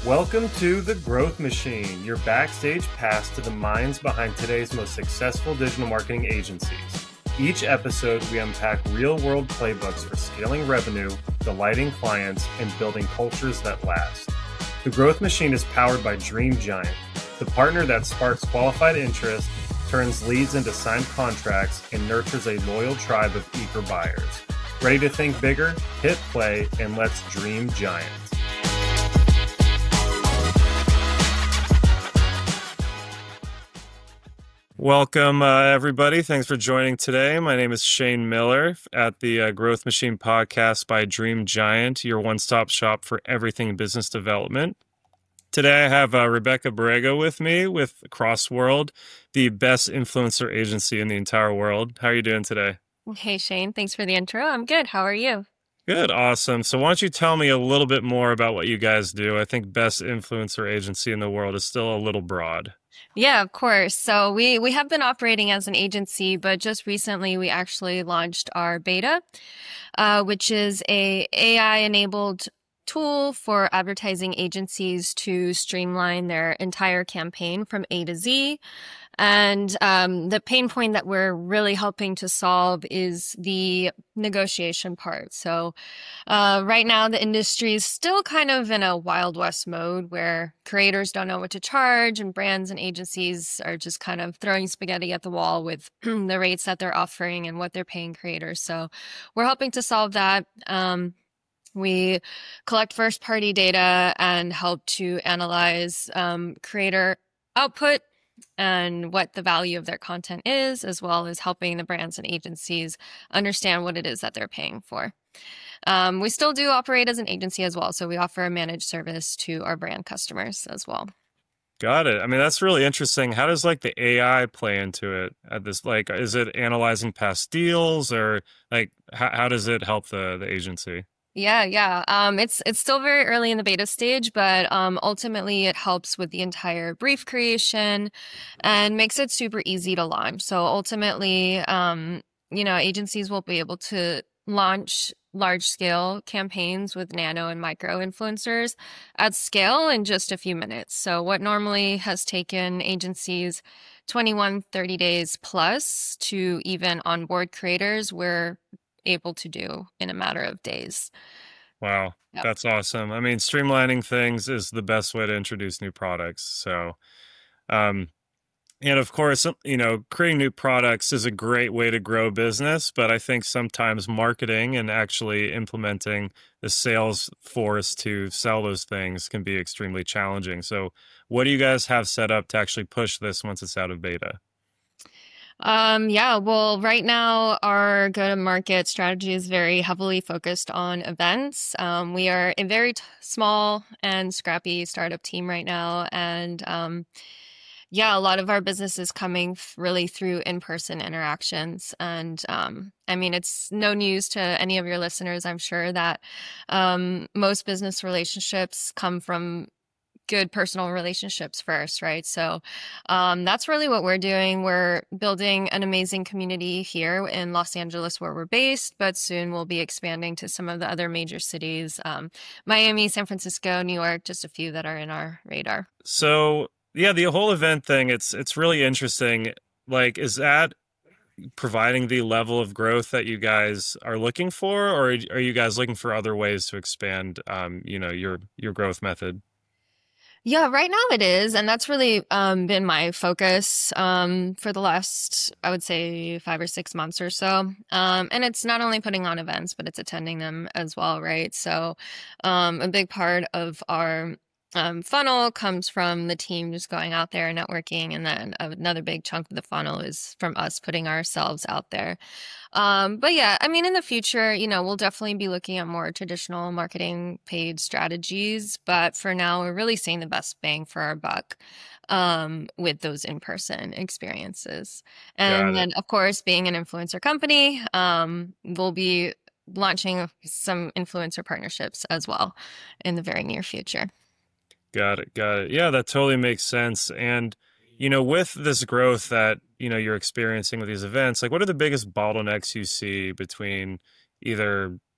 Welcome to The Growth Machine, your backstage pass to the minds behind today's most successful digital marketing agencies. Each episode, we unpack real-world playbooks for scaling revenue, delighting clients, and building cultures that last. The Growth Machine is powered by Dream Giant, the partner that sparks qualified interest, turns leads into signed contracts, and nurtures a loyal tribe of eager buyers. Ready to think bigger? Hit play, and let's dream giant. Welcome, everybody. Thanks for joining today. My name is Shane Miller at the Growth Machine podcast by Dream Giant, your one-stop shop for everything business development. Today, I have Rebecca Borrego with me with Crossworld, the best influencer agency in the entire world. How are you doing today? Hey, Shane. Thanks for the intro. I'm good. How are you? Good. Awesome. So why don't you tell me a little bit more about what you guys do? I think best influencer agency in the world is still a little broad. Yeah, of course. So we have been operating as an agency, but just recently we actually launched our beta, which is a AI-enabled tool for advertising agencies to streamline their entire campaign from A to Z. And the pain point that we're really helping to solve is the negotiation part. So right now, the industry is still kind of in a Wild West mode where creators don't know what to charge and brands and agencies are just kind of throwing spaghetti at the wall with the rates that they're offering and what they're paying creators. So we're helping to solve that. We collect first-party data and help to analyze creator output and what the value of their content is, as well as helping the brands and agencies understand what it is that they're paying for. We still do operate as an agency as well, so we offer a managed service to our brand customers as well. Got it. I mean, that's really interesting. How does the AI play into it at this? Is it analyzing past deals, or how does it help the agency? Yeah. It's still very early in the beta stage, but ultimately it helps with the entire brief creation and makes it super easy to launch. So ultimately, agencies will be able to launch large-scale campaigns with nano and micro influencers at scale in just a few minutes. So what normally has taken agencies 21, 30 days plus to even onboard creators, we're able to do in a matter of days. Wow. Yep. That's awesome. I mean, streamlining things is the best way to introduce new products. So, and of course, creating new products is a great way to grow business, but I think sometimes marketing and actually implementing the sales force to sell those things can be extremely challenging. So what do you guys have set up to actually push this once it's out of beta? Well, right now our go-to-market strategy is very heavily focused on events. We are a very small and scrappy startup team right now. And a lot of our business is coming really through in-person interactions. And it's no news to any of your listeners, I'm sure, that most business relationships come from good personal relationships first, right? So that's really what we're doing. We're building an amazing community here in Los Angeles where we're based, but soon we'll be expanding to some of the other major cities, Miami, San Francisco, New York, just a few that are in our radar. So yeah, the whole event thing, it's really interesting. Is that providing the level of growth that you guys are looking for, or are you guys looking for other ways to expand, your growth method? Yeah, right now it is. And that's really been my focus for the last, I would say, 5 or 6 months or so. And it's not only putting on events, but it's attending them as well, right? So a big part of our funnel comes from the team just going out there and networking. And then another big chunk of the funnel is from us putting ourselves out there. But yeah, I mean, in the future, we'll definitely be looking at more traditional marketing paid strategies. But for now, we're really seeing the best bang for our buck with those in-person experiences. And then, of course, being an influencer company, we'll be launching some influencer partnerships as well in the very near future. Got it. Yeah, that totally makes sense. And, with this growth that, you're experiencing with these events, what are the biggest bottlenecks you see between either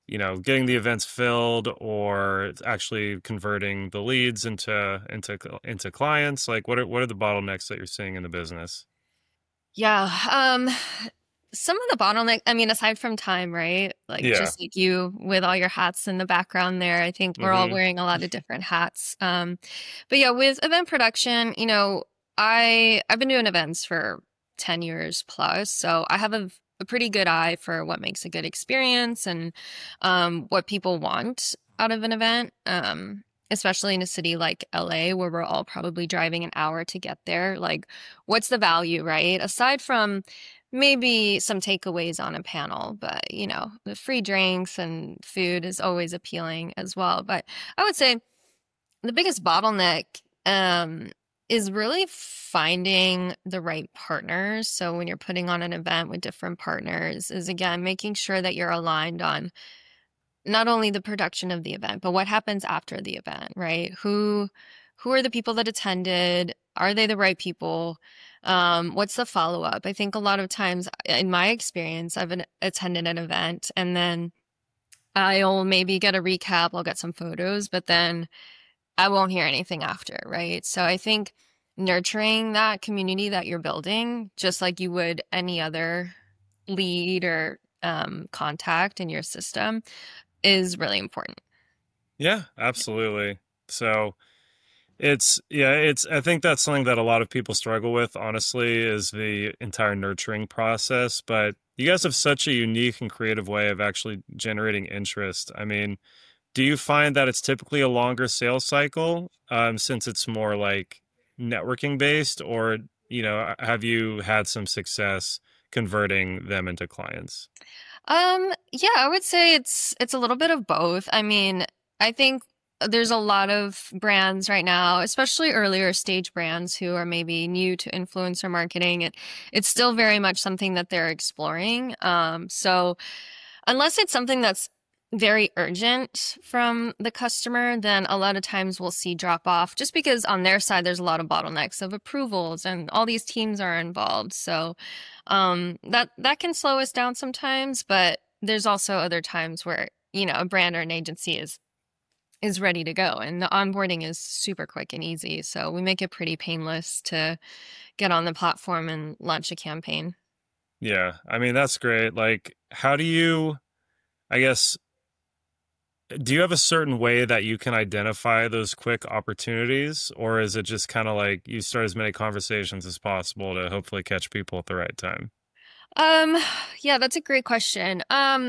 getting the events filled or actually converting the leads into clients? Like what are the bottlenecks that you're seeing in the business? Yeah. Some of the bottleneck, I mean, aside from time, right? Like Yeah. just like you with all your hats in the background there, I think we're all Hmm. wearing a lot of different hats. But yeah, with event production, I've been doing events for 10 years plus, so I have a pretty good eye for what makes a good experience and what people want out of an event. Especially in a city like LA, where we're all probably driving an hour to get there. Like, what's the value, right? Aside from maybe some takeaways on a panel, but the free drinks and food is always appealing as well. But I would say the biggest bottleneck is really finding the right partners. So when you're putting on an event with different partners, is again making sure that you're aligned on not only the production of the event, but what happens after the event, right? Who are the people that attended? Are they the right people? What's the follow up? I think a lot of times, in my experience, attended an event and then I'll maybe get a recap, I'll get some photos, but then I won't hear anything after, right? So I think nurturing that community that you're building, just like you would any other lead or contact in your system, is really important. Yeah, absolutely. So I think that's something that a lot of people struggle with, honestly, is the entire nurturing process. But you guys have such a unique and creative way of actually generating interest. I mean, do you find that it's typically a longer sales cycle, since it's more like networking based, or, have you had some success converting them into clients? Yeah, I would say it's a little bit of both. I mean, I think there's a lot of brands right now, especially earlier stage brands who are maybe new to influencer marketing. It's still very much something that they're exploring. So unless it's something that's very urgent from the customer, then a lot of times we'll see drop off just because on their side there's a lot of bottlenecks of approvals and all these teams are involved. So that can slow us down sometimes, but there's also other times where, a brand or an agency is ready to go and the onboarding is super quick and easy. So we make it pretty painless to get on the platform and launch a campaign. Yeah, I mean, that's great. Like, how do you, I guess, do you have a certain way that you can identify those quick opportunities, or is it just kind of like you start as many conversations as possible to hopefully catch people at the right time? Um, yeah, that's a great question.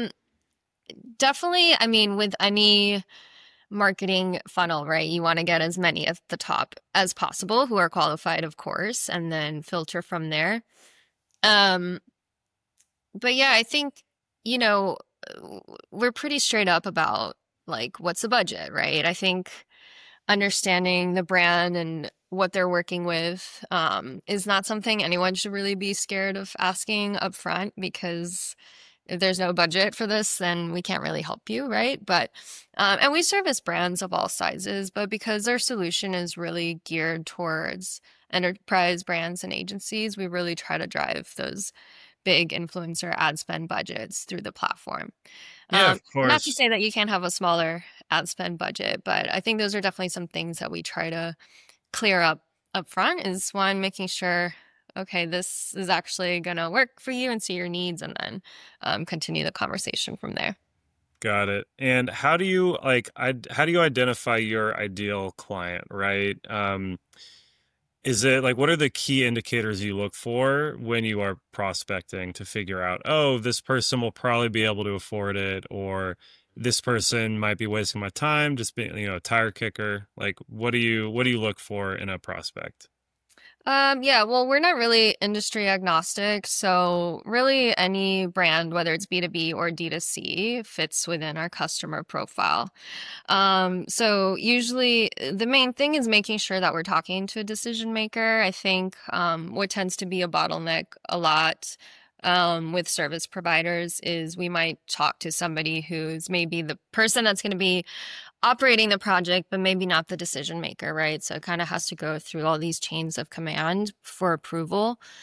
Definitely, I mean, with any marketing funnel, right? You want to get as many at the top as possible who are qualified, of course, and then filter from there. Um, but yeah, I think, you know, we're pretty straight up about like what's the budget, right? I think understanding the brand and what they're working with is not something anyone should really be scared of asking up front because if there's no budget for this, then we can't really help you, right? But and we service brands of all sizes, but because our solution is really geared towards enterprise brands and agencies, we really try to drive those big influencer ad spend budgets through the platform. Yeah, of Not to course. say that you can't have a smaller ad spend budget, but I think those are definitely some things that we try to clear up front is one, making sure, okay, this is actually going to work for you and see your needs, and then continue the conversation from there. Got it. And how do you identify your ideal client, right? Is it like, what are the key indicators you look for when you are prospecting to figure out, oh, this person will probably be able to afford it, or this person might be wasting my time, just being, a tire kicker? Like, what do you look for in a prospect? Yeah, well, we're not really industry agnostic, so really any brand, whether it's B2B or D2C, fits within our customer profile. So usually the main thing is making sure that we're talking to a decision maker. I think what tends to be a bottleneck a lot with service providers is we might talk to somebody who's maybe the person that's going to be operating the project, but maybe not the decision maker, right? So it kind of has to go through all these chains of command for approval.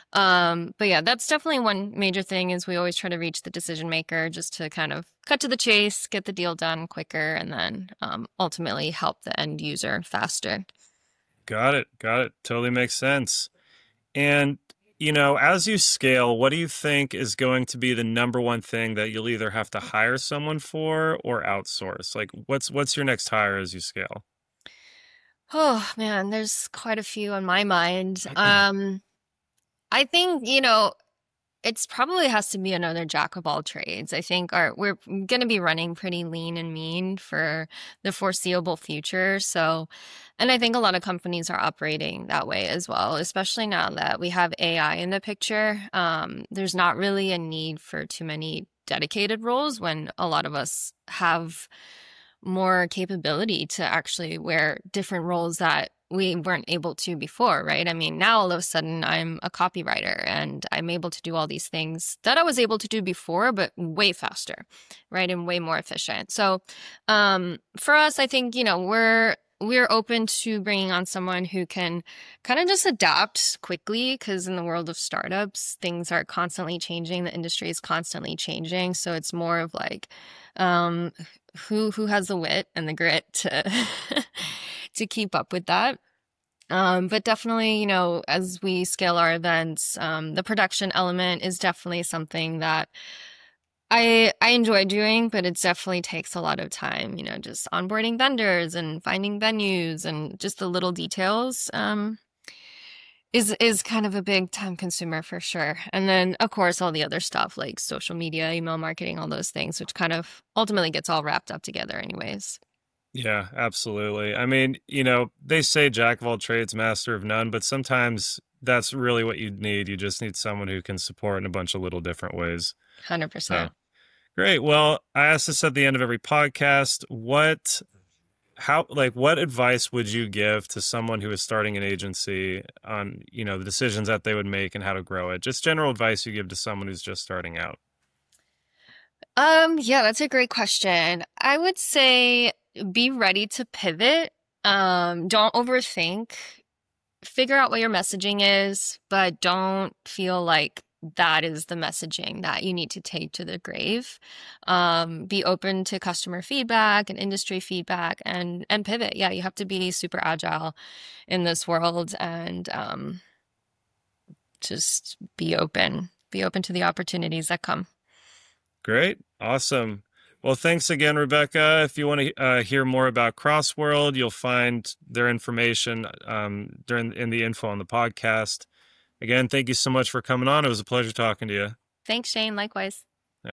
But yeah, that's definitely one major thing is we always try to reach the decision maker just to kind of cut to the chase, get the deal done quicker, and then ultimately help the end user faster. Got it. Got it. Totally makes sense. And, as you scale, what do you think is going to be the number one thing that you'll either have to hire someone for or outsource? Like what's your next hire as you scale? Oh man, there's quite a few on my mind. I think, it's probably has to be another jack of all trades. I think we're going to be running pretty lean and mean for the foreseeable future. So, and I think a lot of companies are operating that way as well, especially now that we have AI in the picture. There's not really a need for too many dedicated roles when a lot of us have more capability to actually wear different roles that we weren't able to before, right? I mean, now all of a sudden I'm a copywriter and I'm able to do all these things that I was able to do before, but way faster, right? And way more efficient. So, for us, I think, we're open to bringing on someone who can kind of just adapt quickly because in the world of startups, things are constantly changing. The industry is constantly changing. So it's more of like, who has the wit and the grit to to keep up with that. But definitely, as we scale our events, the production element is definitely something that I enjoy doing, but it definitely takes a lot of time, just onboarding vendors and finding venues and just the little details, is kind of a big time consumer for sure. And then of course all the other stuff like social media, email marketing, all those things, which kind of ultimately gets all wrapped up together anyways. Yeah, absolutely. I mean, they say jack of all trades, master of none, but sometimes that's really what you need. You just need someone who can support in a bunch of little different ways. So 100%. great. Well, I ask this at the end of every podcast. What advice would you give to someone who is starting an agency on, the decisions that they would make and how to grow it? Just general advice you give to someone who's just starting out. Yeah, that's a great question. I would say be ready to pivot. Don't overthink. Figure out what your messaging is, but don't feel like that is the messaging that you need to take to the grave. Be open to customer feedback and industry feedback and pivot. Yeah, you have to be super agile in this world and just be open. Be open to the opportunities that come. Great. Awesome. Well, thanks again, Rebecca. If you want to hear more about Crossworld, you'll find their information in the info on the podcast. Again, thank you so much for coming on. It was a pleasure talking to you. Thanks, Shane. Likewise.